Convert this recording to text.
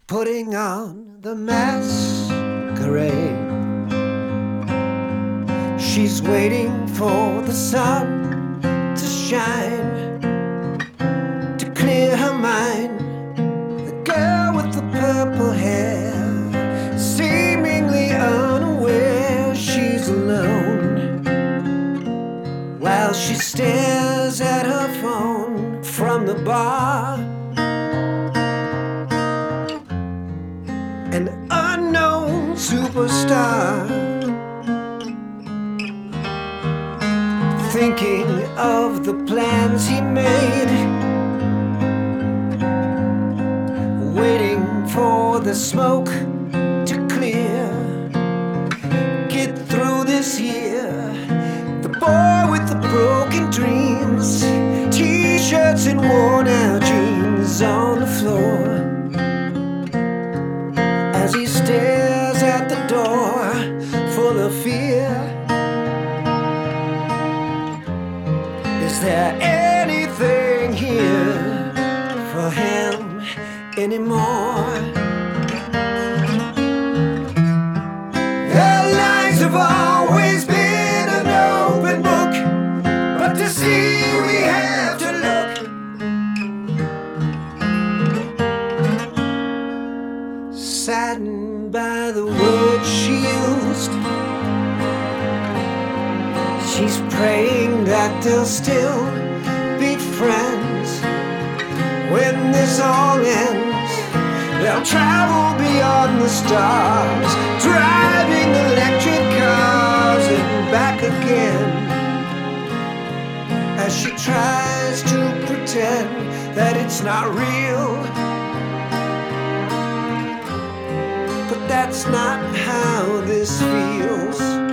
putting on the masquerade. She's waiting for the sun to shine, to clear her mind. The girl with the purple hair, seemingly unaware she's alone, while she stares at her phone from the bar. An unknown superstar, thinking of the plans he made, waiting for the smoke to clear, get through this year. The boy with the broken dreams, t-shirts and worn out jeans on the floor, as he stares at the door full of fear. Is there anything here for him anymore? Their lives have always been an open book, but to see we have to look. Saddened by the words she used, she's praying that they'll still be friends. When this all ends, they'll travel beyond the stars, driving electric cars and back again, as she tries to pretend that it's not real. But that's not how this feels.